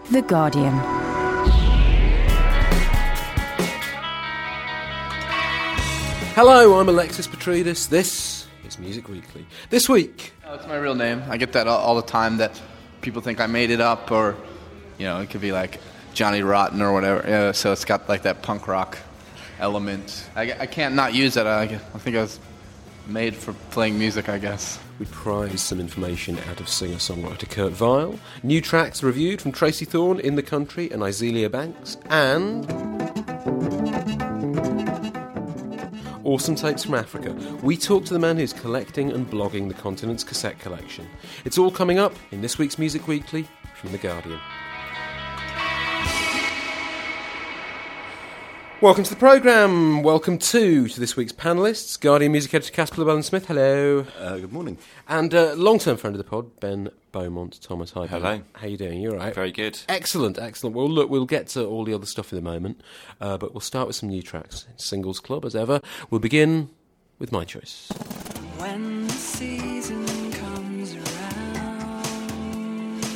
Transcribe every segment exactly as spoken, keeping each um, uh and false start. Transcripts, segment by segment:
The Guardian. Hello, I'm Alexis Petridis. This is Music Weekly. This week... Oh, it's my real name. I get that all, all the time, that people think I made it up, or, you know, it could be like Johnny Rotten or whatever. Yeah, so it's got like that punk rock element. I, I can't not use it. I, I think I was made for playing music, I guess. We prize some information out of singer-songwriter Kurt Vile, new tracks reviewed from Tracy Thorn, In the Country, and Izelia Banks, and... awesome tapes from Africa. We talk to the man who's collecting and blogging the continent's cassette collection. It's all coming up in this week's Music Weekly from The Guardian. Welcome to the programme. Welcome to, to this week's panellists. Guardian music editor Caspar Llewellyn-Smith, hello. Uh, good morning. And uh, long-term friend of the pod, Ben Beaumont Thomas. Hi, Ben. Hello. How you doing? You all right? Very good. Excellent, excellent. Well, look, we'll get to all the other stuff in a moment, uh, but we'll start with some new tracks. Singles Club, as ever. We'll begin with my choice. When the season comes around,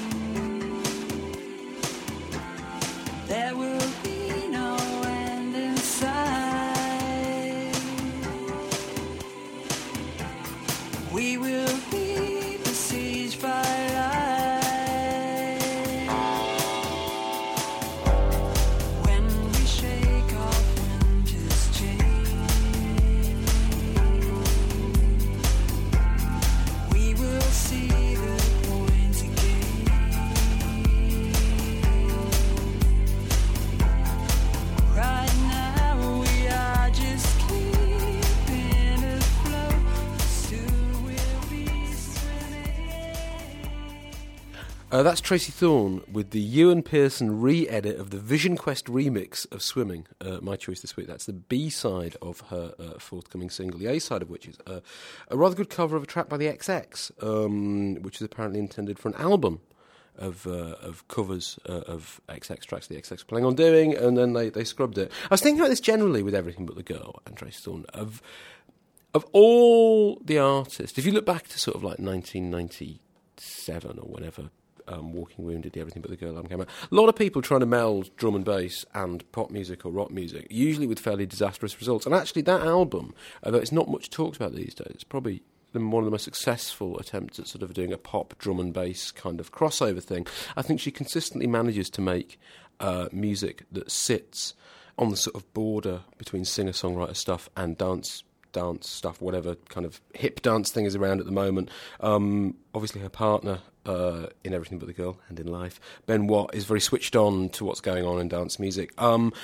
there will be no end in sight. We will be besieged by light. When we shake off winter's chain, we will see the point again. Right now we are just keeping afloat. Soon we'll be swimming. Uh, that's Tracy Thorn with the Ewan Pearson re-edit of the Vision Quest remix of Swimming. Uh, my choice this week. That's the B-side of her uh, forthcoming single, the A-side of which is uh, a rather good cover of a track by the X X, um, which is apparently intended for an album of uh, of covers uh, of X X tracks the X X were planning on doing, and then they, they scrubbed it. I was thinking about this generally with Everything But the Girl and Tracy Thorn, of, of all the artists, if you look back to sort of like nineteen ninety-seven or whenever um, Walking Wounded, the Everything But the Girl album came out, a lot of people trying to meld drum and bass and pop music or rock music, usually with fairly disastrous results. And actually that album, although it's not much talked about these days, it's probably the, one of the most successful attempts at sort of doing a pop drum and bass kind of crossover thing. I think she consistently manages to make uh, music that sits on the sort of border between singer-songwriter stuff and dance dance stuff, whatever kind of hip dance thing is around at the moment. Um, obviously her partner uh, in Everything But the Girl and in life, Ben Watt, is very switched on to what's going on in dance music. Um,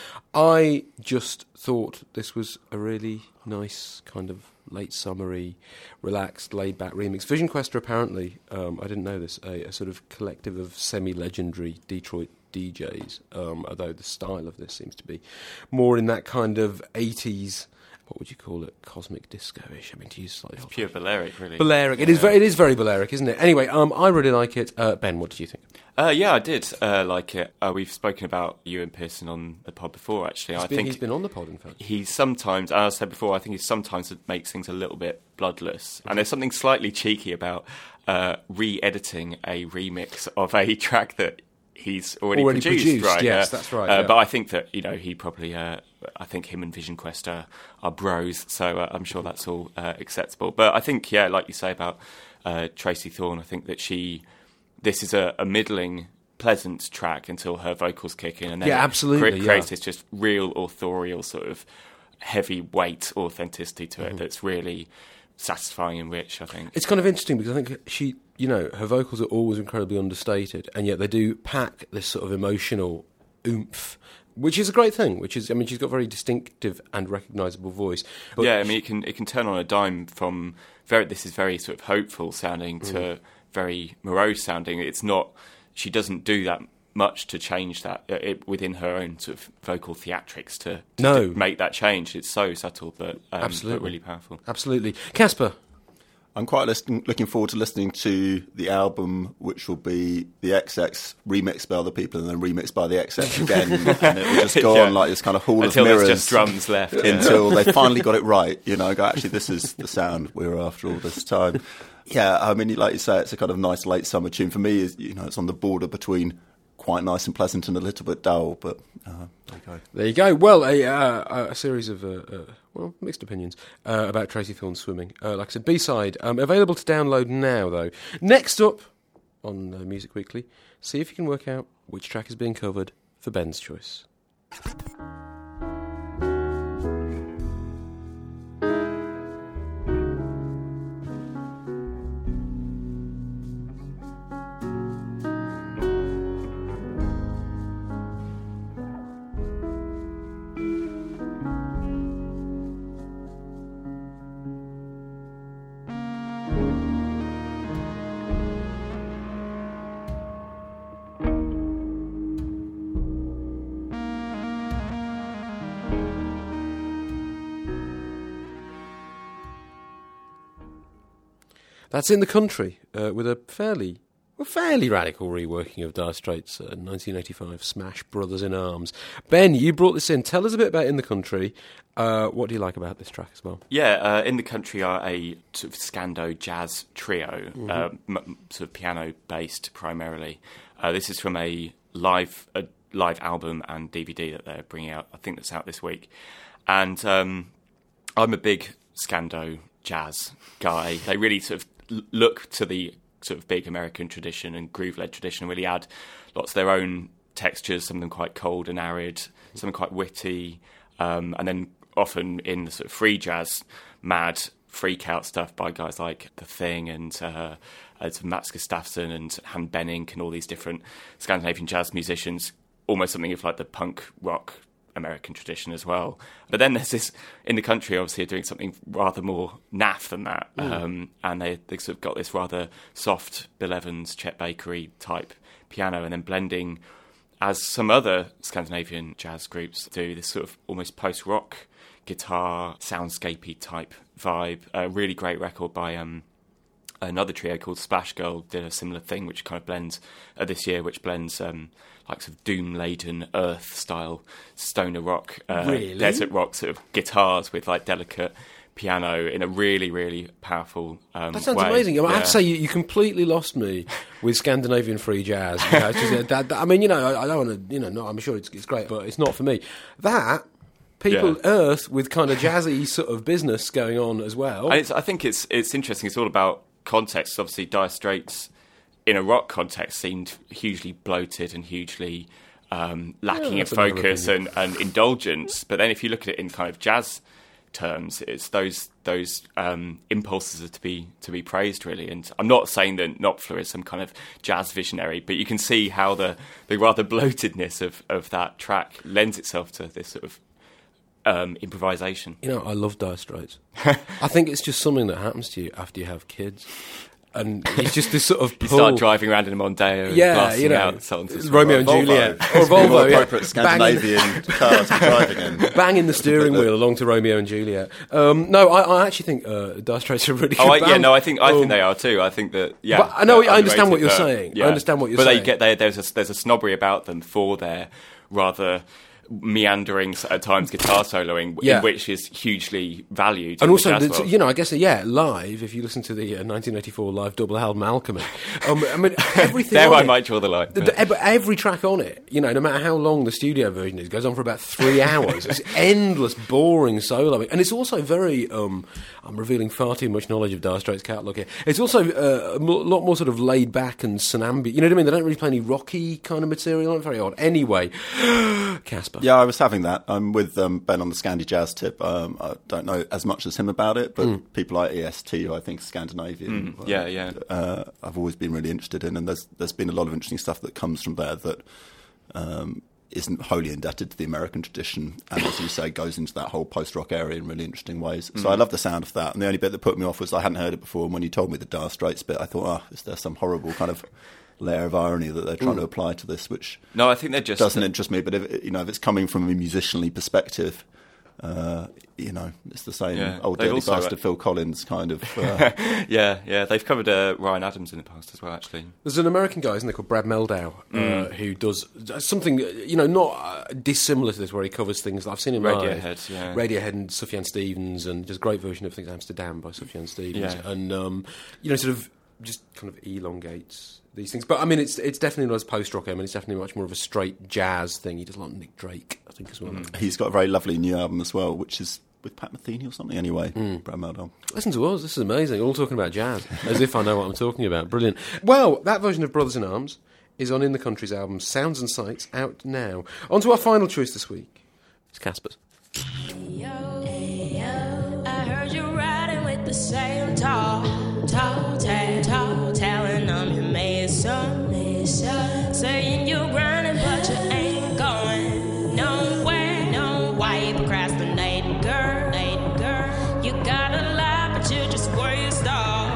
I just thought this was a really nice kind of late summery, relaxed, laid-back remix. Vision Quest are apparently, um, I didn't know this, a, a sort of collective of semi-legendary Detroit D Js, um, although the style of this seems to be more in that kind of eighties, what would you call it, cosmic disco-ish? I mean, to use slightly... It's pure Balearic, really. Balearic. It, yeah. is very, it is very Balearic, isn't it? Anyway, um, I really like it. Uh, Ben, what did you think? Uh, yeah, I did uh, like it. Uh, we've spoken about Ewan Pearson on the pod before, actually. He's I been, think he's been on the pod, in fact. He sometimes, as I said before, I think he sometimes makes things a little bit bloodless. And there's something slightly cheeky about uh, re-editing a remix of a track that he's already, already produced, produced, right? Yes, uh, that's right. Uh, yeah. But I think that, you know, he probably, uh, I think him and Vision Quest are, are bros, so uh, I'm sure that's all uh, acceptable. But I think, yeah, like you say about uh, Tracy Thorn, I think that she, this is a, a middling, pleasant track until her vocals kick in, and then yeah, it absolutely, cre- creates yeah. this just real authorial sort of heavy weight authenticity to it mm-hmm. that's really satisfying and rich, I think. It's kind of interesting because I think she, you know, her vocals are always incredibly understated, and yet they do pack this sort of emotional oomph, which is a great thing. Which is, I mean, she's got a very distinctive and recognisable voice. But yeah, I mean, it can it can turn on a dime from very. This is very sort of hopeful sounding to mm. very morose sounding. It's not. She doesn't do that much to change that uh, it, within her own sort of vocal theatrics to, to, no. to make that change. It's so subtle, but um, absolutely but really powerful. Absolutely, Caspar. I'm quite listen, looking forward to listening to the album, which will be the X X remixed by other people and then remixed by the X X again, and it will just go yeah. on like this kind of hall until of mirrors. There's just drums left. Yeah. Until they finally got it right. You know, go, actually, this is the sound we were after all this time. Yeah, I mean, like you say, it's a kind of nice late summer tune. For me, is you know, it's on the border between quite nice and pleasant and a little bit dull, but uh, there you go. There you go. Well, a, uh, a series of, uh, uh, well, mixed opinions uh, about Tracy Thorn's Swimming. Uh, like I said, B-side, um, available to download now, though. Next up on uh, Music Weekly, see if you can work out which track is being covered for Ben's choice. That's In the Country, uh, with a fairly well, fairly radical reworking of Dire Straits' uh, nineteen eighty-five smash Brothers in Arms. Ben, you brought this in. Tell us a bit about In the Country. Uh, what do you like about this track as well? Yeah, uh, In the Country are a sort of Scando jazz trio, Mm-hmm. uh, m- sort of piano-based primarily. Uh, this is from a live a live album and D V D that they're bringing out. I think that's out this week. And um, I'm a big Scando jazz guy. They really sort of look to the sort of big American tradition and groove-led tradition, and really add lots of their own textures, some of them quite cold and arid, some quite witty, um, and then often in the sort of free jazz, mad freak-out stuff by guys like The Thing and uh, uh, Mats Gustafsson and Han Benning and all these different Scandinavian jazz musicians, almost something of like the punk rock American tradition as well. But then there's this, In the Country obviously are doing something rather more naff than that, mm. um, and they, they've sort of got this rather soft Bill Evans, Chet Bakery type piano, and then blending, as some other Scandinavian jazz groups do, this sort of almost post-rock guitar soundscapey type vibe. A really great record by um, another trio called Splash Girl did a similar thing, which kind of blends uh, this year, which blends um, like sort of doom-laden earth style stoner rock, uh, Really? desert rock sort of guitars with like delicate piano in a really, really powerful um, That sounds way. amazing. I, mean, I have Yeah. to say, you, you completely lost me with Scandinavian free jazz. You know, it's just, uh, that, that- I mean, you know, I, I don't want to, you know, not, I'm sure it's, it's great, but it's not for me. That, people, Yeah. Earth, with kind of jazzy sort of business going on as well. And it's, I think it's it's interesting. It's all about context. Obviously, Dire Straits in a rock context seemed hugely bloated and hugely um, lacking Yeah, in that's another focus opinion. and, and indulgence. But then, if you look at it in kind of jazz terms, it's those those um, impulses are to be to be praised, really. And I'm not saying that Knopfler is some kind of jazz visionary, but you can see how the, the rather bloatedness of, of that track lends itself to this sort of um, improvisation. You know, I love Dire Straits. I think it's just something that happens to you after you have kids. And it's just this sort of You pull. start driving around in a Mondeo and Yeah, blasting you know, out songs. It's Romeo and Volvo. Juliet. It's Or the more Volvo, yeah. appropriate Scandinavian car to be driving in. Banging the steering wheel along to Romeo and Juliet. Um, no, I, I actually think uh, Dire Straits are a really good Oh I, band. yeah, no, I think I Um, think they are too. I think that yeah. But I know- they're I understand what underrated, you're but, saying. I yeah. understand what you're but saying. they get they, there's a there's a snobbery about them for their rather meandering at times guitar soloing, Yeah. in which is hugely valued. And in also, the jazz the, world. you know, I guess, uh, yeah, live, if you listen to the uh, nineteen eighty-four live double album Alchemy, um, I mean, everything there on I it, might draw the line. the- but- the- but every track on it, you know, no matter how long the studio version is, goes on for about three hours. It's endless, boring soloing. And it's also very, um, I'm revealing far too much knowledge of Dire Straits' catalogue here. It's also uh, a mo- lot more sort of laid back and synambi. You know what I mean? They don't really play any rocky kind of material. Not very odd. Anyway, Casper. Yeah, I was having that. I'm with um, Ben on the Scandi Jazz tip. Um, I don't know as much as him about it, but Mm. people like E S T, who I think Scandinavian. Mm, yeah, yeah. Uh, I've always been really interested in, and there's there's been a lot of interesting stuff that comes from there that um, isn't wholly indebted to the American tradition, and as you say, goes into that whole post-rock area in really interesting ways. So Mm. I love the sound of that. And the only bit that put me off was I hadn't heard it before, and when you told me the Dire Straits bit, I thought, oh, is there some horrible kind of layer of irony that they're trying to apply to this, which no, I think they're just doesn't interest me. But if you know, if it's coming from a musicianly perspective, uh, you know, it's the same Yeah. old They've dirty also, bastard uh, Phil Collins kind of. Uh, yeah, yeah. They've covered uh, Ryan Adams in the past as well, actually. There's an American guy, isn't there, called Brad Meldau, uh, who does something, you know, not uh, dissimilar to this, where he covers things that I've seen him live. Radiohead, yeah. Radiohead and Sufjan Stevens, and just a great version of Things Amsterdam by Sufjan Stevens. Yeah. And, um, you know, sort of just kind of elongates these things. But I mean, it's it's definitely not as post-rock, I mean, it's definitely much more of a straight jazz thing. He does a lot of Nick Drake, I think, as well. Mm. He's got a very lovely new album as well, which is with Pat Metheny or something. Anyway, mm. Brad Mehldau. Listen to us, this is amazing. All talking about jazz, as if I know what I'm talking about. Brilliant. Well, that version of Brothers in Arms is on In the Country's album Sounds and Sights, out now. On to our final choice this week. It's Casper's. Yo, yo, I heard you riding with the same tall, tall, tall, tall, telling them you made some, made some, saying you're grinding but you ain't going nowhere, no, why you procrastinating, girl, girl, you got a lot but you just waste all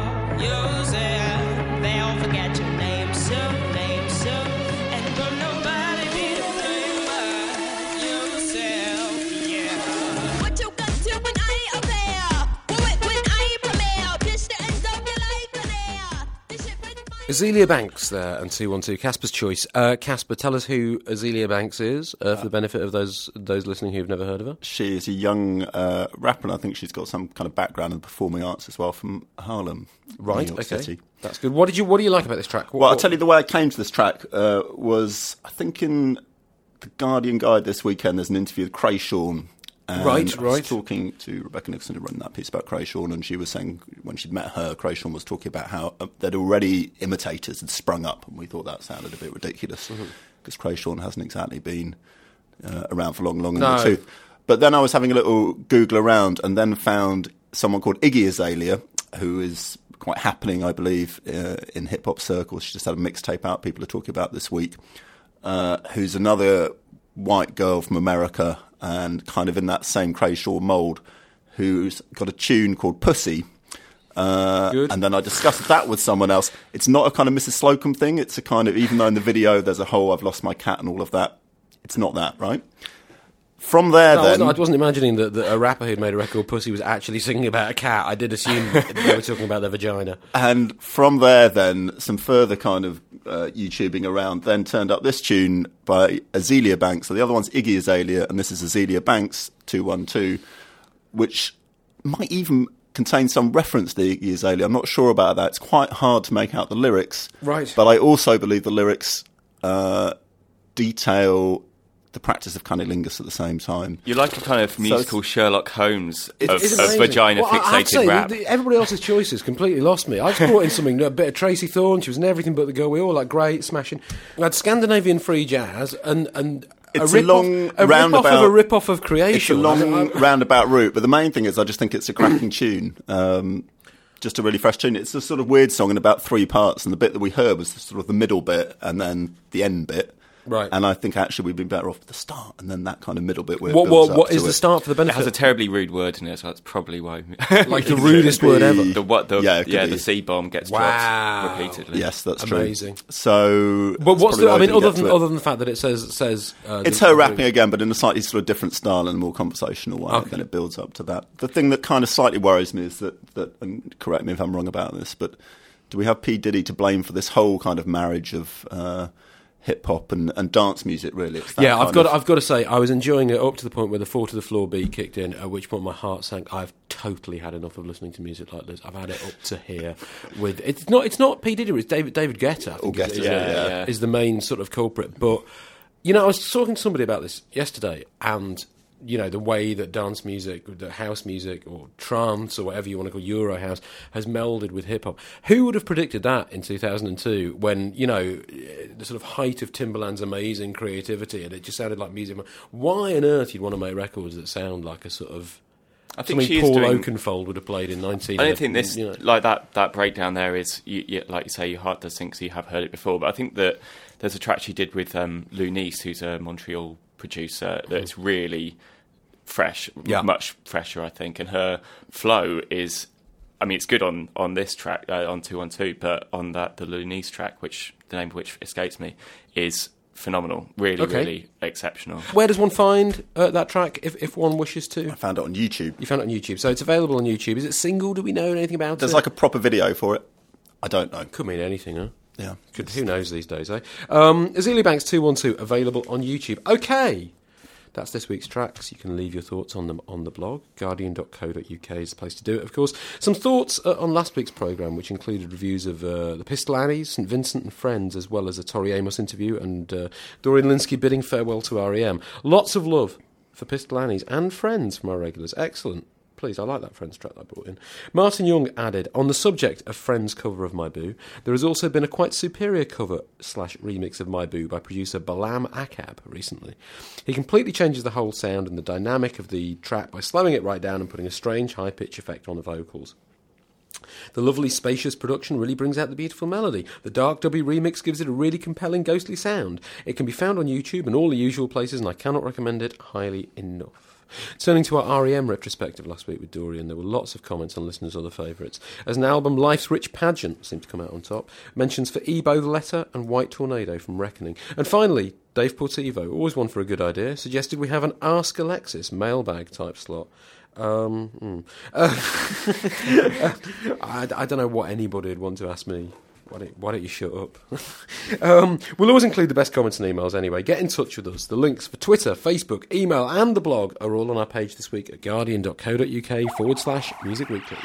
yourself, they'll forget your name soon, name soon, and will nobody be the same but yourself, yeah. What you got to when I ain't up there? When, when I ain't premiere, bitch, the ends of your life in there. This shit pretty fine. Azealia Banks there, and two one two, Casper's choice. Uh, Casper, tell us who Azealia Banks is, uh, for the benefit of those those listening who've never heard of her. She is a young uh, rapper, and I think she's got some kind of background in performing arts as well, from Harlem, Right, New York okay. City. That's good. What did you What do you like about this track? What, Well, I'll what- tell you the way I came to this track uh, was, I think in the Guardian Guide this weekend, there's an interview with Krayshawn. And Right, I was right. talking to Rebecca Nixon, who wrote that piece about Krayshawn, and she was saying when she'd met her, Krayshawn was talking about how uh, there'd already imitators had sprung up, and we thought that sounded a bit ridiculous because Krayshawn hasn't exactly been uh, around for long, long in No. the tooth. But then I was having a little Google around and then found someone called Iggy Azalea, who is quite happening, I believe, uh, in hip-hop circles. She just had a mixtape out people are talking about this week, uh, who's another white girl from America and kind of in that same Krayshaw mould, who's got a tune called Pussy. Uh, Good. and then I discussed that with someone else. It's not a kind of Missus Slocum thing. It's a kind of, even though in the video there's a whole I've lost my cat and all of that, it's not that, right? From there, No, I, then... wasn't, I wasn't imagining that, that a rapper who'd made a record Pussy was actually singing about a cat. I did assume they were talking about their vagina. And from there, then, some further kind of uh, YouTubing around then turned up this tune by Azealia Banks. So the other one's Iggy Azalea, and this is Azealia Banks, two one two, which might even contain some reference to Iggy Azalea. I'm not sure about that. It's quite hard to make out the lyrics. Right. But I also believe the lyrics uh, detail the practice of cunnilingus at the same time. You're like a kind of musical it's- Sherlock Holmes of, It's of amazing. vagina Well, I- I have to say, fixated rap. the- the- everybody else's choices completely lost me. I just brought in something, a bit of Tracy Thorn. She was in Everything But the Girl. We all like great, smashing. I had Scandinavian free jazz and and It's a rip-off- long a rip-off of roundabout- a rip-off of It's a Creation. long I- I- roundabout route, but the main thing is I just think it's a cracking tune. Um, just a really fresh tune. It's a sort of weird song in about three parts, and the bit that we heard was sort of the middle bit and then the end bit. Right. And I think actually we'd been better off with the start and then that kind of middle bit where What it builds what up what to is the it. start for the It benefit? has a terribly rude word in it, so that's probably why. like the rudest word ever. the what the Yeah, yeah, it could be. the C bomb gets Wow. dropped repeatedly. Yes, that's Amazing. true. So, But that's what's probably the? why I we mean, didn't other get than to it. other than the fact that it says says uh, It's the- her rapping again, but in a slightly sort of different style and a more conversational way, Okay. and then it builds up to that. The thing that kind of slightly worries me is that, that, and correct me if I'm wrong about this, but do we have P. Diddy to blame for this whole kind of marriage of uh, hip-hop and, and dance music, really? It's that Yeah, I've kind got. of- I've got to say, I was enjoying it up to the point where the four to the floor beat kicked in. At which point, my heart sank. I've totally had enough of listening to music like this. I've had it up to here. With it's not. It's not P Diddy. It's David. David Guetta. I think Guetta, is, is, yeah, uh, yeah. is the main sort of culprit. But you know, I was talking to somebody about this yesterday, and you know, the way that dance music, the house music, or trance, or whatever you want to call Euro house, has melded with hip hop. Who would have predicted that in two thousand two, when you know the sort of height of Timbaland's amazing creativity, and it just sounded like music? Why on earth you'd want to make records that sound like a sort of I think something she is Paul doing. Oakenfold would have played in nineteen? I don't think this, you know. like that, that breakdown there is, you, you, like you say, your heart does sink, so you have heard it before. But I think that there's a track she did with um, Lou Nice, who's a Montreal producer, that's really fresh, Yeah. much fresher, I think. And her flow is, I mean, it's good on, on this track, uh, on two one two, but on that, the Lou Nice track, which the name of which escapes me, is phenomenal. Really, Okay. really exceptional. Where does one find uh, that track if, if one wishes to? I found it on YouTube. You found it on YouTube, so it's available on YouTube. Is it single? Do we know anything about There's it? like a proper video for it. I don't know. Could mean anything, huh? Yeah. Could, who knows these days, eh? Um, Azealia Banks two one two, available on YouTube. Okay. That's this week's tracks. You can leave your thoughts on them on the blog. guardian dot co dot uk is the place to do it, of course. Some thoughts uh, on last week's programme, which included reviews of uh, the Pistol Annies, St Vincent and Friends, as well as a Tori Amos interview and uh, Dorian Lynskey bidding farewell to R E M. Lots of love for Pistol Annies and Friends from our regulars. Excellent. Please, I like that Friends track that I brought in. Martin Young added, on the subject of Friends' cover of My Boo, there has also been a quite superior cover slash remix of My Boo by producer Balam Akab recently. He completely changes the whole sound and the dynamic of the track by slowing it right down and putting a strange high-pitch effect on the vocals. The lovely, spacious production really brings out the beautiful melody. The dark dubby remix gives it a really compelling, ghostly sound. It can be found on YouTube and all the usual places, and I cannot recommend it highly enough. Turning to our R E M retrospective last week with Dorian, there were lots of comments on listeners' other favourites. As an album, Life's Rich Pageant seemed to come out on top. Mentions for Ebo the Letter and White Tornado from Reckoning. And finally, Dave Portivo, always one for a good idea, suggested we have an Ask Alexis mailbag type slot. Um, mm. uh, I, I don't know what anybody would want to ask me. Why don't, why don't you shut up? um, we'll always include the best comments and emails anyway. Get in touch with us. The links for Twitter, Facebook, email and the blog are all on our page this week at guardian dot co dot uk forward slash music weekly.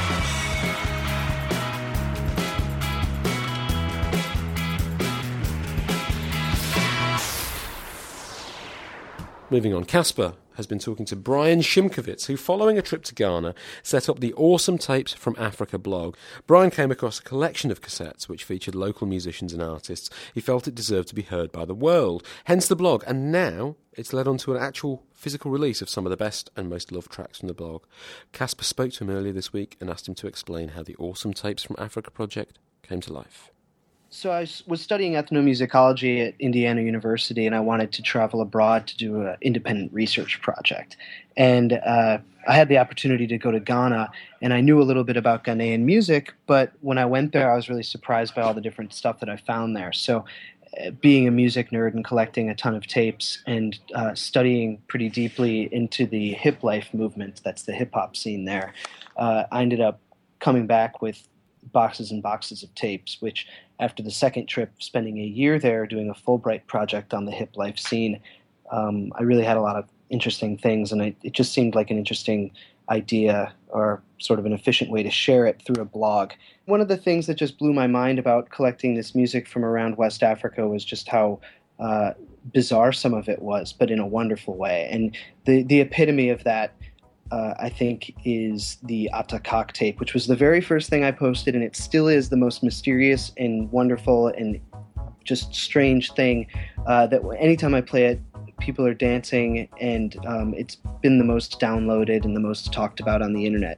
Moving on, Casper has been talking to Brian Shimkovitz, who, following a trip to Ghana, set up the Awesome Tapes from Africa blog. Brian came across a collection of cassettes which featured local musicians and artists. He felt it deserved to be heard by the world, hence the blog, and now it's led on to an actual physical release of some of the best and most loved tracks from the blog. Casper spoke to him earlier this week and asked him to explain how the Awesome Tapes from Africa project came to life. So I was studying ethnomusicology at Indiana University, and I wanted to travel abroad to do an independent research project. And uh, I had the opportunity to go to Ghana, and I knew a little bit about Ghanaian music, but when I went there, I was really surprised by all the different stuff that I found there. So uh, being a music nerd and collecting a ton of tapes and uh, studying pretty deeply into the hip life movement, that's the hip-hop scene there, uh, I ended up coming back with boxes and boxes of tapes, which after the second trip, spending a year there doing a Fulbright project on the hip life scene, um, I really had a lot of interesting things, and I, it just seemed like an interesting idea or sort of an efficient way to share it through a blog. One of the things that just blew my mind about collecting this music from around West Africa was just how uh, bizarre some of it was, but in a wonderful way. And the, the epitome of that Uh, I think, is the Atakak tape, which was the very first thing I posted, and it still is the most mysterious and wonderful and just strange thing uh, that anytime I play it, people are dancing, and um, it's been the most downloaded and the most talked about on the internet.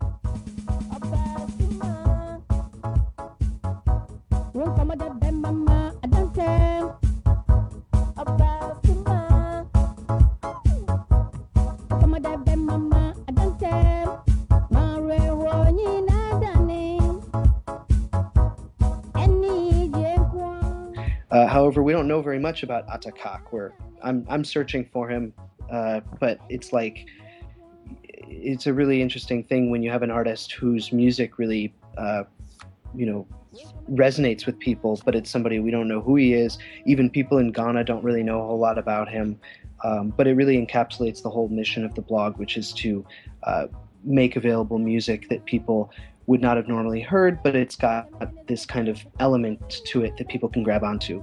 Uh, however, we don't know very much about Atakak. We're, I'm I'm searching for him, uh, but it's like it's a really interesting thing when you have an artist whose music really, uh, you know, resonates with people, but it's somebody we don't know who he is. Even people in Ghana don't really know a whole lot about him. Um, but it really encapsulates the whole mission of the blog, which is to uh, make available music that people would not have normally heard, but it's got this kind of element to it that people can grab onto.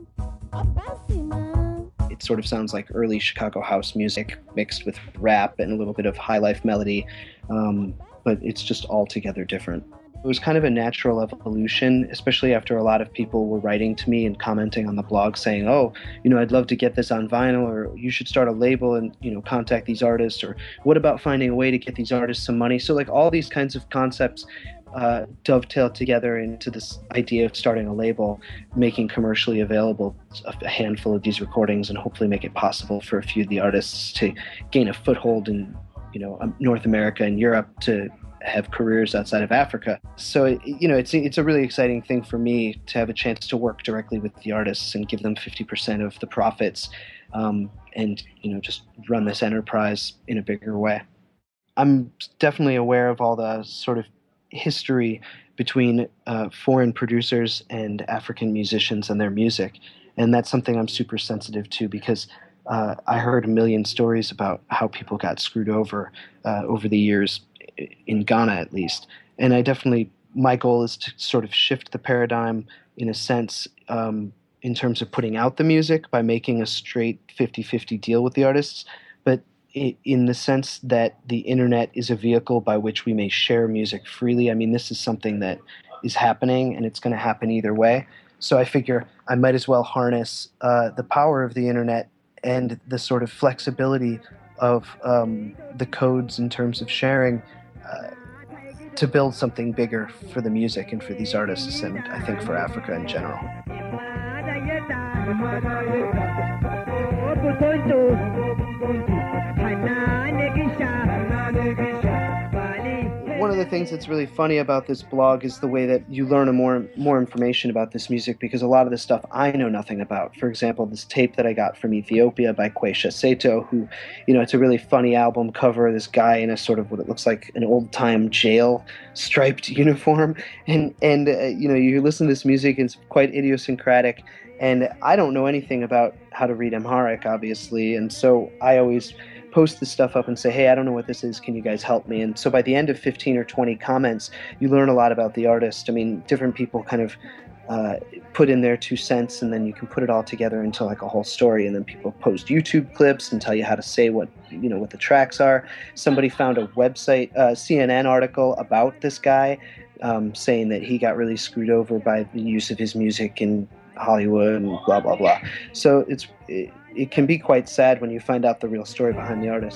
It sort of sounds like early Chicago house music mixed with rap and a little bit of high life melody, um, but it's just altogether different. It was kind of a natural evolution, especially after a lot of people were writing to me and commenting on the blog saying, oh, you know, I'd love to get this on vinyl, or you should start a label and, you know, contact these artists, or what about finding a way to get these artists some money? So like all these kinds of concepts uh, dovetailed together into this idea of starting a label, making commercially available a handful of these recordings and hopefully make it possible for a few of the artists to gain a foothold in, you know, North America and Europe to have careers outside of Africa. So, you know, it's it's a really exciting thing for me to have a chance to work directly with the artists and give them fifty percent of the profits, um, and, you know, just run this enterprise in a bigger way. I'm definitely aware of all the sort of history between uh, foreign producers and African musicians and their music. And that's something I'm super sensitive to, because uh, I heard a million stories about how people got screwed over uh, over the years, in Ghana at least. And I definitely, my goal is to sort of shift the paradigm in a sense, um, in terms of putting out the music by making a straight fifty-fifty deal with the artists, but in the sense that the internet is a vehicle by which we may share music freely. I mean, this is something that is happening, and it's going to happen either way. So I figure I might as well harness uh, the power of the internet and the sort of flexibility of um, the codes in terms of sharing uh, to build something bigger for the music and for these artists, and I think for Africa in general. One of the things that's really funny about this blog is the way that you learn a more more information about this music, because a lot of this stuff I know nothing about. For example, this tape that I got from Ethiopia by Kwesha Seto, who, you know, it's a really funny album cover. This guy in a sort of what it looks like an old-time jail striped uniform, and and uh, you know, you listen to this music, and it's quite idiosyncratic. And I don't know anything about how to read Amharic, obviously, and so I always post this stuff up and say, hey, I don't know what this is, can you guys help me? And so by the end of fifteen or twenty comments, you learn a lot about the artist. I mean, different people kind of uh, put in their two cents, and then you can put it all together into like a whole story. And then people post YouTube clips and tell you how to say what, you know, what the tracks are. Somebody found a website, uh, C N N article about this guy, um, saying that he got really screwed over by the use of his music in Hollywood and blah, blah, blah. So it's... It, It can be quite sad when you find out the real story behind the artist.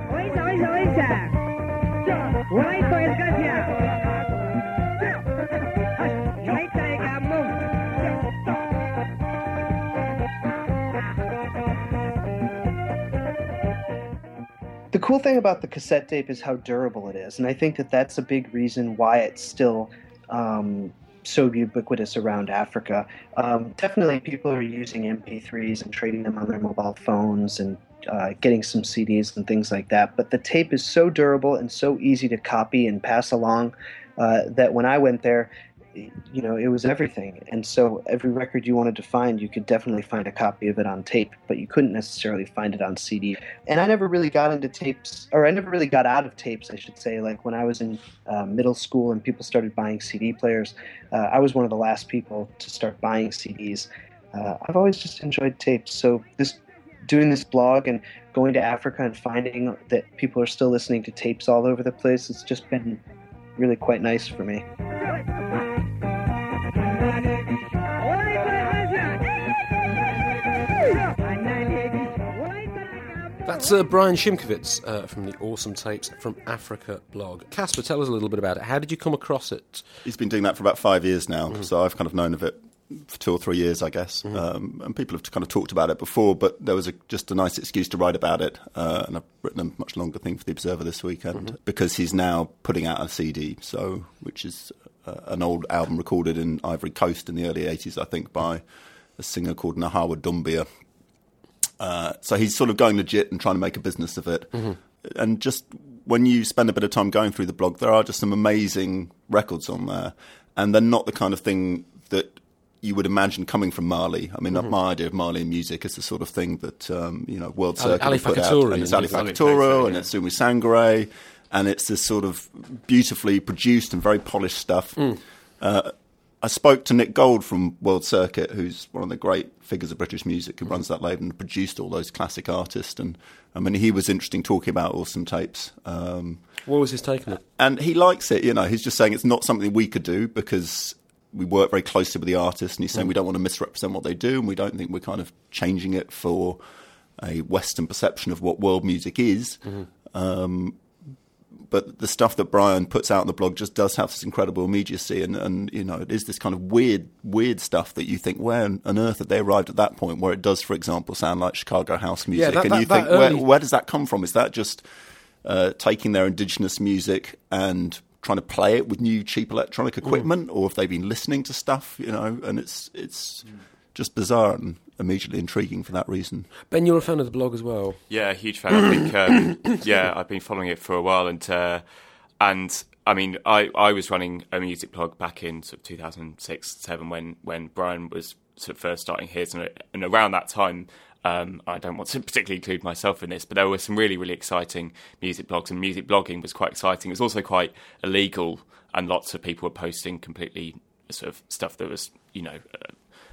The cool thing about the cassette tape is how durable it is, and I think that that's a big reason why it's still um, so ubiquitous around Africa. Um, definitely people are using M P threes and trading them on their mobile phones and uh, getting some C Ds and things like that. But the tape is so durable and so easy to copy and pass along uh, that when I went there, you know, it was everything. And so every record you wanted to find, you could definitely find a copy of it on tape, but you couldn't necessarily find it on C D. And I never really got into tapes, or I never really got out of tapes, I should say. Like when I was in uh, middle school and people started buying C D players, uh, I was one of the last people to start buying C Ds. Uh, I've always just enjoyed tapes. So this, doing this blog and going to Africa and finding that people are still listening to tapes all over the place, it's just been really quite nice for me. That's uh, Brian Shimkovitz uh, from the Awesome Tapes from Africa blog. Casper, tell us a little bit about it. How did you come across it? He's been doing that for about five years now, mm-hmm. so I've kind of known of it for two or three years, I guess. Mm-hmm. Um, and people have kind of talked about it before, but there was a, just a nice excuse to write about it. Uh, and I've written a much longer thing for The Observer this weekend, mm-hmm. because he's now putting out a C D, so which is uh, an old album recorded in Ivory Coast in the early eighties, I think, by a singer called Nahawa Doumbia. Uh, so he's sort of going legit and trying to make a business of it. Mm-hmm. And just when you spend a bit of time going through the blog, there are just some amazing records on there. And they're not the kind of thing that you would imagine coming from Mali. I mean, mm-hmm. my idea of Mali music is the sort of thing that, um, you know, World Circuit Ali put Fakatoury, out. And it's Ali Ali Fakatoury, yeah. and it's Sumi Sangare, and it's this sort of beautifully produced and very polished stuff. Mm. Uh, I spoke to Nick Gold from World Circuit, who's one of the great figures of British music, who runs that label and produced all those classic artists. And I mean, he was interesting talking about Awesome Tapes. Um, what was his take on it? And he likes it, you know. He's just saying it's not something we could do because we work very closely with the artists. And he's saying mm. we don't want to misrepresent what they do, and we don't think we're kind of changing it for a Western perception of what world music is. Mm-hmm. Um, But the stuff that Brian puts out on the blog just does have this incredible immediacy, and, and you know, it is this kind of weird, weird stuff that you think, where on earth have they arrived at that point where it does, for example, sound like Chicago house music? Yeah, that, and that, you that think, early... where, where does that come from? Is that just uh, taking their indigenous music and trying to play it with new, cheap electronic equipment, mm. or have they been listening to stuff? You know, and it's it's mm. just bizarre and immediately intriguing for that reason. Ben, you're a fan of the blog as well. Yeah, huge fan. I think, um, yeah, I've been following it for a while, and uh, and I mean, I, I was running a music blog back in sort of two thousand six, seven when when Brian was sort of first starting his, and, and around that time, Um, I don't want to particularly include myself in this, but there were some really, really exciting music blogs, and music blogging was quite exciting. It was also quite illegal, and lots of people were posting completely sort of stuff that was, you know, uh,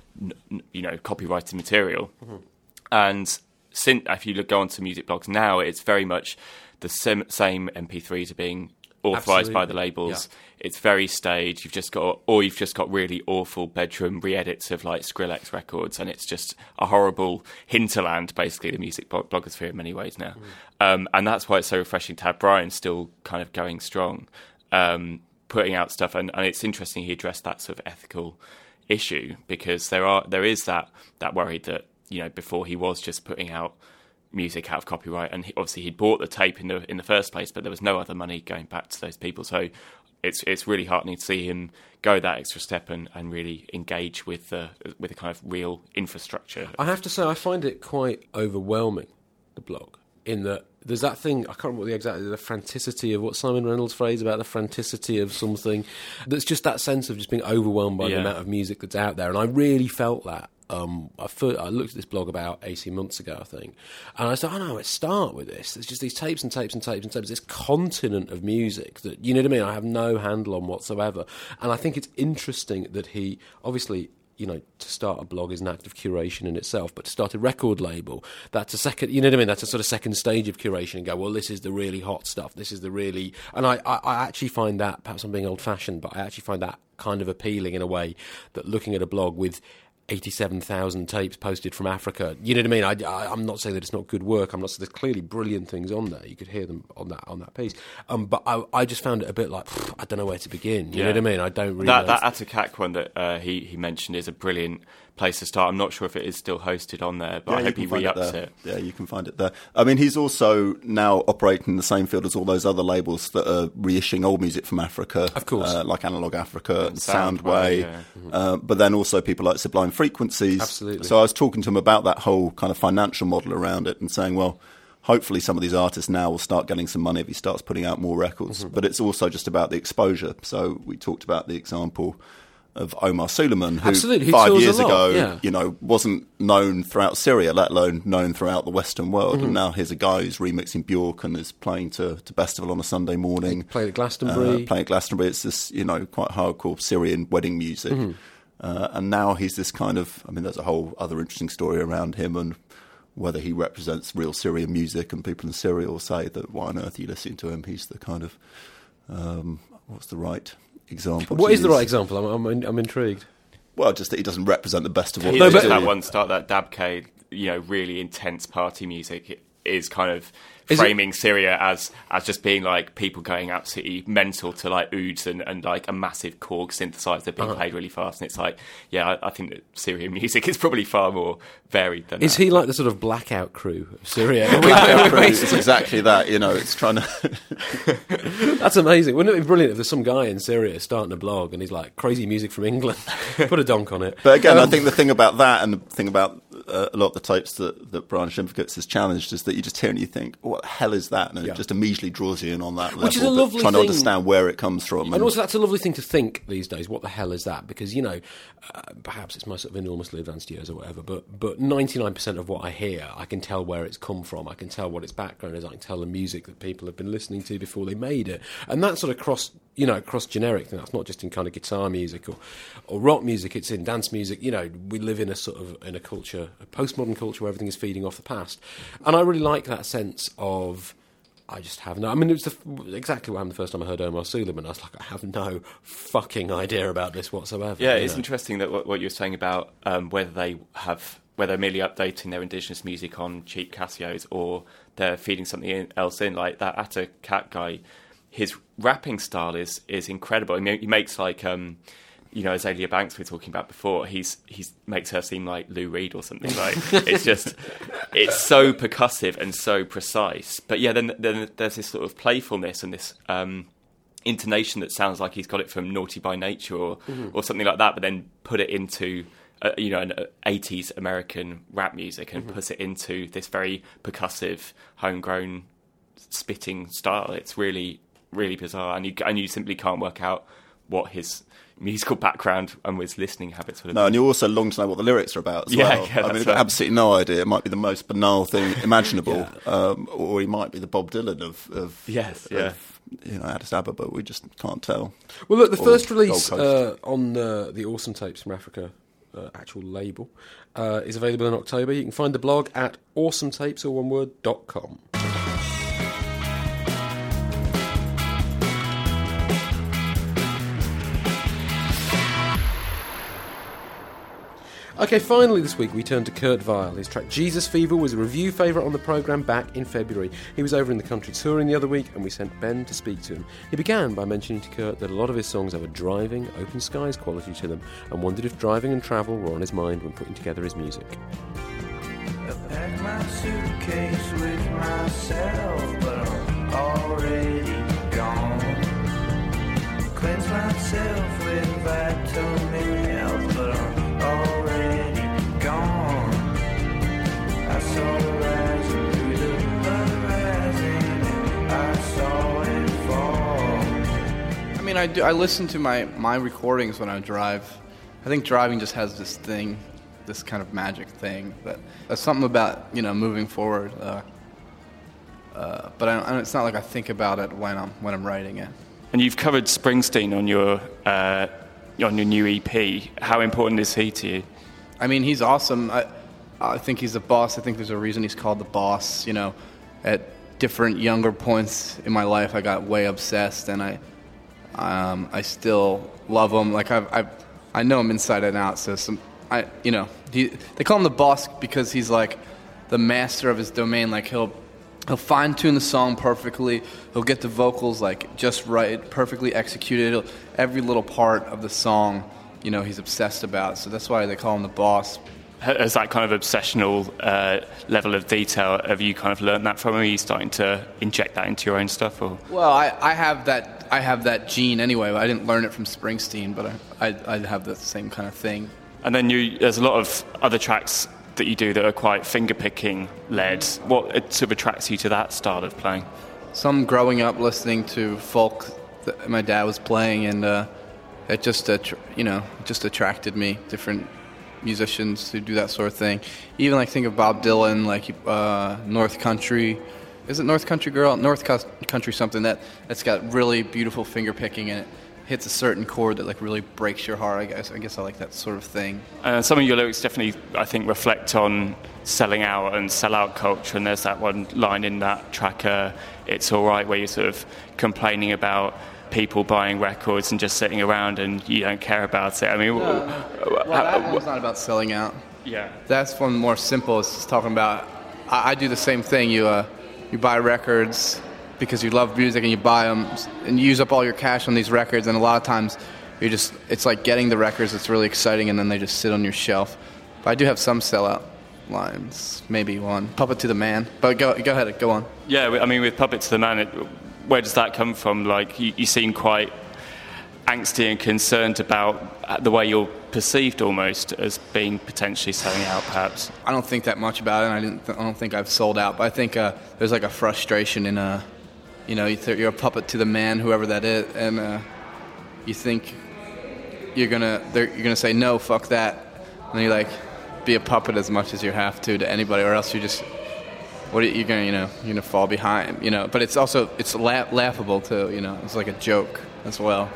n- you know, copyrighted material. Mm-hmm. And since, if you look, go onto music blogs now, it's very much the sim- same M P threes are being authorised by the labels. Yeah. It's very staged. You've just got, or you've just got really awful bedroom re-edits of like Skrillex records, and it's just a horrible hinterland, basically, the music blog- blogosphere in many ways now. Mm. Um, and that's why it's so refreshing to have Brian still kind of going strong, um, putting out stuff. And, and it's interesting he addressed that sort of ethical issue, because there are there is that that worry that, you know, before he was just putting out music out of copyright, and he, obviously he'd bought the tape in the in the first place, but there was no other money going back to those people. So it's it's really heartening to see him go that extra step and, and really engage with the with a kind of real infrastructure. I have to say, I find it quite overwhelming, the blog, in that there's that thing, I can't remember what the exact, the franticity of what Simon Reynolds' phrase about the franticity of something. That's just that sense of just being overwhelmed by yeah. the amount of music that's out there, and I really felt that. Um, I, first, I looked at this blog about eighteen months ago, I think, and I said, oh no, let's start with this. There's just these tapes and tapes and tapes and tapes, this continent of music that, you know what I mean, I have no handle on whatsoever. And I think it's interesting that he, obviously, you know, to start a blog is an act of curation in itself, but to start a record label, that's a second, you know what I mean, that's a sort of second stage of curation, and go, well, this is the really hot stuff, this is the really, and I, I, I actually find that, perhaps I'm being old-fashioned, but I actually find that kind of appealing in a way, that looking at a blog with eighty-seven thousand tapes posted from Africa, you know what I mean? I, I, I'm not saying that it's not good work. I'm not saying there's clearly brilliant things on there. You could hear them on that on that piece. Um, but I, I just found it a bit like, pff, I don't know where to begin. You yeah. know what I mean? I don't really. That, know. that Atakak one that uh, he he mentioned is a brilliant place to start. I'm not sure if it is still hosted on there, but yeah, I hope he re-ups it, it. Yeah, you can find it there. I mean, he's also now operating in the same field as all those other labels that are reissuing old music from Africa, of course, uh, like Analog Africa and Soundway, Soundway, yeah. mm-hmm. uh, but then also people like Sublime Frequencies. Absolutely. So I was talking to him about that whole kind of financial model around it and saying, well, hopefully some of these artists now will start getting some money if he starts putting out more records. Mm-hmm. But it's also just about the exposure. So we talked about the example of Omar Suleiman, who Absolutely. five He years ago, yeah. you know, wasn't known throughout Syria, let alone known throughout the Western world. Mm-hmm. And now here's a guy who's remixing Bjork and is playing to, to Bestival on a Sunday morning. Playing at Glastonbury. Uh, playing at Glastonbury. It's this, you know, quite hardcore Syrian wedding music. Mm-hmm. Uh, and now he's this kind of, I mean, there's a whole other interesting story around him and whether he represents real Syrian music, and people in Syria will say that why on earth are you listening to him? He's the kind of, um, what's the right example? What is the right example? I'm, I'm, I'm intrigued. Well, just that he doesn't represent the best of what he they did do. that one start, that Dabkay, you know, really intense party music is kind of Is framing it? Syria as as just being like people going absolutely mental to like ouds and, and like a massive Korg synthesizer being uh-huh. played really fast, and it's like, yeah, I, I think that Syrian music is probably far more varied than is that. he like the sort of Blackout crew of Syria? Blackout crew, it's exactly that, you know, it's trying to... That's amazing. Wouldn't it be brilliant if there's some guy in Syria starting a blog and he's like, crazy music from England, put a donk on it. But again, um, I think the thing about that and the thing about uh, a lot of the tapes that, that Brian Shimfigutz has challenged is that you just hear and you think, what the hell is that? And yeah. it just immediately draws you in on that level. Which is a lovely trying thing. to understand where it comes from. And, and also that's a lovely thing to think these days, what the hell is that? Because, you know, uh, perhaps it's my sort of enormously advanced years or whatever, but but ninety-nine percent of what I hear, I can tell where it's come from, I can tell what its background is, I can tell the music that people have been listening to before they made it. And that sort of cross, you know, cross generic thing, that's not just in kind of guitar music or, or rock music, it's in dance music. You know, we live in a sort of, in a culture, a postmodern culture where everything is feeding off the past. And I really like that sense of, I just have no... I mean, it was the, exactly what happened the first time I heard Omar Suleiman. I was like, I have no fucking idea about this whatsoever. Yeah, it's know? interesting that what, what you were saying about um, whether they have... whether they're merely updating their indigenous music on cheap Casios or they're feeding something in, else in. Like that Atta Cat guy, his rapping style is is incredible. I mean, he makes like... Um, you know, Azalea Banks we were talking about before, he's he's makes her seem like Lou Reed or something. Like it's just, it's so percussive and so precise. But yeah, then then there's this sort of playfulness and this um, intonation that sounds like he's got it from Naughty by Nature or mm-hmm. or something like that. But then put it into uh, you know an eighties American rap music and mm-hmm. puts it into this very percussive, homegrown, spitting style. It's really really bizarre, and you and you simply can't work out what his musical background and his listening habits would have No, been. and you also long to know what the lyrics are about as Yeah, well. yeah, I mean, that's you've got right. absolutely no idea. It might be the most banal thing imaginable, um, or he might be the Bob Dylan of, of Yes, of, yeah. you know, Addis Ababa. We just can't tell. Well, look, the Or first Gold release Coast. uh, on uh, the Awesome Tapes from Africa uh, actual label uh, is available in October. You can find the blog at awesometapes, all one word, dot com. Okay, finally this week we turn to Kurt Weill. His track Jesus Fever was a review favourite on the programme back in February. He was over in the country touring the other week and we sent Ben to speak to him. He began by mentioning to Kurt that a lot of his songs have a driving, open skies quality to them and wondered if driving and travel were on his mind when putting together his music. I packed my suitcase with myself, but I'm already gone. Cleanse myself with vitamin, but I'm already gone. I saw the rising through the horizon, and I saw it fall. I mean, I do. I listen to my, my recordings when I drive. I think driving just has this thing, this kind of magic thing that there's something about, you know, moving forward. Uh, uh, but I, I, it's not like I think about it when I'm when I'm writing it. And you've covered Springsteen on your uh, on your new E P. How important is he to you? I mean, he's awesome. I, I think he's the boss. I think there's a reason he's called the boss. You know, at different younger points in my life, I got way obsessed, and I, um, I still love him. Like I've, I've, I know him inside and out. So some, I, you know, he, they call him the boss because he's like the master of his domain. Like he'll, he'll fine tune the song perfectly. He'll get the vocals like just right, perfectly executed. He'll, every little part of the song, you know, he's obsessed about. So that's why they call him the boss. Has that kind of obsessional uh, level of detail, have you kind of learned that from him? Are you starting to inject that into your own stuff? Or? Well, I, I have that I have that gene anyway. I didn't learn it from Springsteen, but I I, I have the same kind of thing. And then you, there's a lot of other tracks that you do that are quite finger-picking led. What sort of attracts you to that style of playing? Some growing up listening to folk that my dad was playing, and uh, it just uh, you know just attracted me. Different musicians who do that sort of thing. Even like think of Bob Dylan, like uh, North Country. Is it North Country Girl? North Country something that that's got really beautiful finger picking and it hits a certain chord that like really breaks your heart. I guess I guess I like that sort of thing. Uh, some of your lyrics definitely, I think, reflect on selling out and sell-out culture. And there's that one line in that track, uh, "It's All Right," where you're sort of complaining about people buying records and just sitting around and you don't care about it. I mean, Well, that one's not about selling out. yeah. That's one more simple. It's just talking about. I, I do the same thing. You uh, you buy records because you love music and you buy them and you use up all your cash on these records. And a lot of times, you just it's like getting the records. It's really exciting, and then they just sit on your shelf. But I do have some sellout lines. Maybe one. Puppet to the Man. But go go ahead. Go on. Yeah, I mean, with Puppet to the Man, it, where does that come from? Like, you, you seem quite angsty and concerned about the way you're perceived almost as being potentially selling out, perhaps. I don't think that much about it. And I didn't. I don't think I've sold out. But I think uh, there's like a frustration in a, you know, you're a puppet to the man, whoever that is, and uh, you think you're gonna you're gonna say no, fuck that, and then you like be a puppet as much as you have to to anybody, or else you just what are you, you're gonna you know you're gonna fall behind, you know. But it's also it's la- laughable too, you know. It's like a joke as well.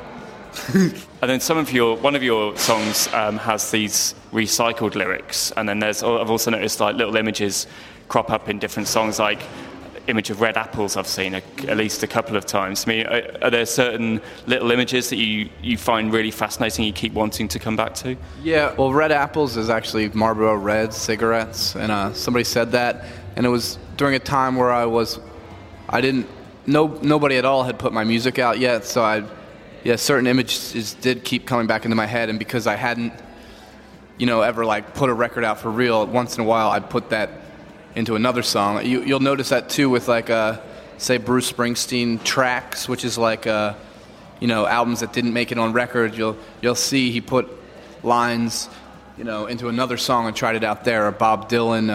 And then some of your one of your songs um, has these recycled lyrics, and then there's I've also noticed like little images crop up in different songs, like image of red apples I've seen a, at least a couple of times. I mean, are, are there certain little images that you, you find really fascinating, you keep wanting to come back to? Yeah, well, Red Apples is actually Marlboro Red cigarettes, and uh, somebody said that, and it was during a time where I was, I didn't, no, nobody at all had put my music out yet, so I, yeah, certain images did keep coming back into my head, and because I hadn't, you know, ever like put a record out for real, once in a while I'd put that into another song. You, you'll notice that too with like, uh, say, Bruce Springsteen tracks, which is like, uh, you know, albums that didn't make it on record. You'll you'll see he put lines, you know, into another song and tried it out there. Or Bob Dylan, uh,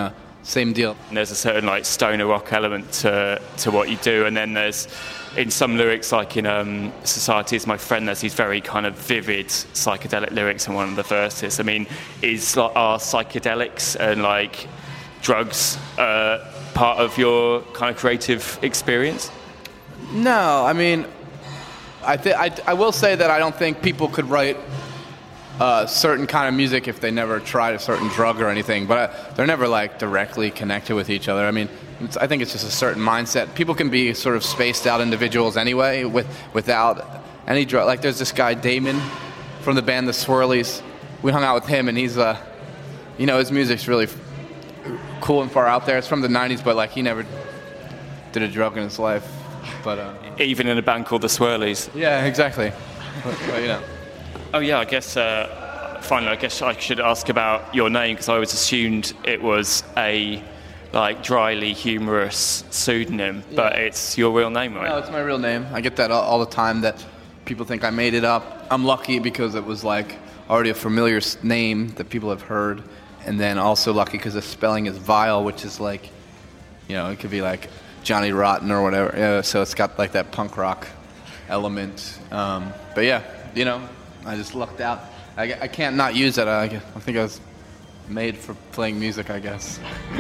same deal. And there's a certain like stoner rock element to to what you do, and then there's in some lyrics, like in um, Society Is My Friend, there's these very kind of vivid psychedelic lyrics in one of the verses. I mean, is like, are psychedelics and like drugs uh, part of your kind of creative experience? No, I mean, I, th- I I will say that I don't think people could write a certain kind of music if they never tried a certain drug or anything, but uh, they're never like directly connected with each other. I mean, it's, I think it's just a certain mindset. People can be sort of spaced out individuals anyway with without any drug. Like there's this guy Damon from the band The Swirlies. We hung out with him, and he's uh, you know, his music's really f- cool and far out there. It's from the nineties, but like he never did a drug in his life. But uh, even in a band called The Swirlies. Yeah, exactly. but, but, you know. Oh yeah, I guess uh, finally, I guess I should ask about your name, because I always assumed it was a like dryly humorous pseudonym, yeah. But it's your real name, right? No, it's my real name. I get that all, all the time, that people think I made it up. I'm lucky because it was like already a familiar name that people have heard, and then also lucky because the spelling is Vile, which is like, you know, it could be like Johnny Rotten or whatever. Yeah, so it's got like that punk rock element. Um, but yeah, you know. I just lucked out. I, I can't not use it. I, I think I was made for playing music, I guess.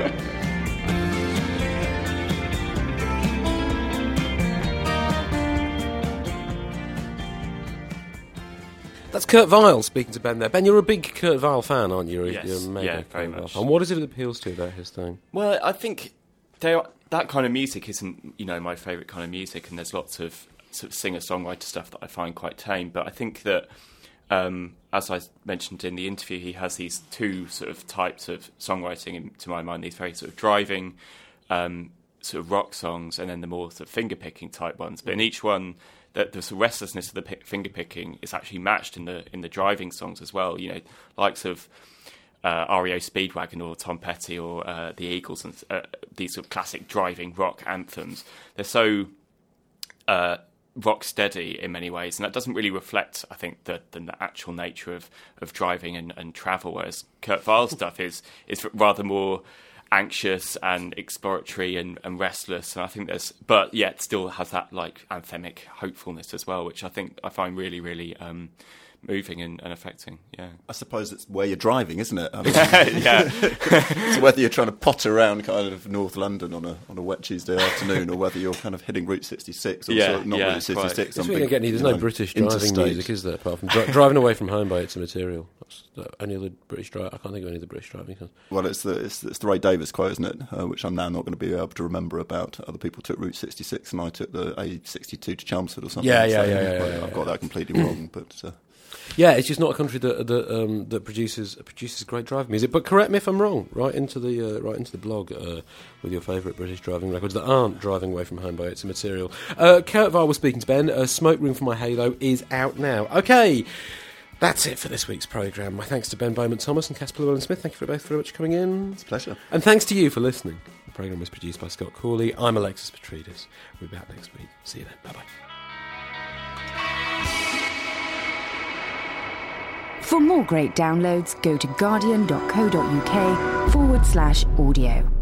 That's Kurt Weill speaking to Ben there. Ben, you're a big Kurt Weill fan, aren't you? Yes, you're a mega yeah, Kurt very Weill much. fan. And what is it that appeals to you about his thing? Well, I think they are, that kind of music isn't, you know, my favourite kind of music, and there's lots of sort of singer-songwriter stuff that I find quite tame, but I think that Um, as I mentioned in the interview, he has these two sort of types of songwriting, in, to my mind, these very sort of driving um, sort of rock songs, and then the more sort of finger-picking type ones. But in each one, the, the sort of restlessness of the pick, finger-picking is actually matched in the in the driving songs as well. You know, likes of uh, R E O Speedwagon or Tom Petty or uh, the Eagles, and uh, these sort of classic driving rock anthems. They're so Uh, rock steady in many ways, and that doesn't really reflect, I think, the, the actual nature of, of driving and, and travel, whereas Kurt Weill's stuff is is rather more anxious and exploratory and, and restless, and I think there's, but yet still has that like anthemic hopefulness as well, which I think I find really, really um, moving and, and affecting. Yeah, I suppose it's where you're driving, isn't it? I mean, yeah. So whether you're trying to potter around kind of North London on a on a wet Tuesday afternoon, or whether you're kind of hitting Route sixty-six, or Yeah, sort of not yeah, Route sixty-six. That's something, what you're getting. There's you no know, British driving interstate. music, is there? Apart from dri- driving away from home by It's a Material. That's the only other British drive. I can't think of any of the British driving songs. Well, it's the it's, it's the Ray Davies quote, isn't it? Uh, which I'm now not going to be able to remember about. Other people took Route sixty-six, and I took the A sixty-two to Chelmsford or something. Yeah, yeah, so, yeah, yeah, well, yeah, I've yeah. got that completely wrong, but. Uh, Yeah, it's just not a country that that um, that produces produces great driving music. But correct me if I'm wrong. Right into the uh, right into the blog uh, with your favourite British driving records that aren't driving away from home by It's a Material. Uh, Kurt Weill was speaking to Ben. Uh, Smoke Room for My Halo is out now. Okay, that's it for this week's programme. My thanks to Ben Bowman Thomas and Casper Llewellyn Smith. Thank you for both very much for coming in. it's a pleasure. And thanks to you for listening. The programme was produced by Scott Corley. I'm Alexis Petridis. We'll be back next week. See you then. Bye bye. For more great downloads, go to guardian.co.uk forward slash audio.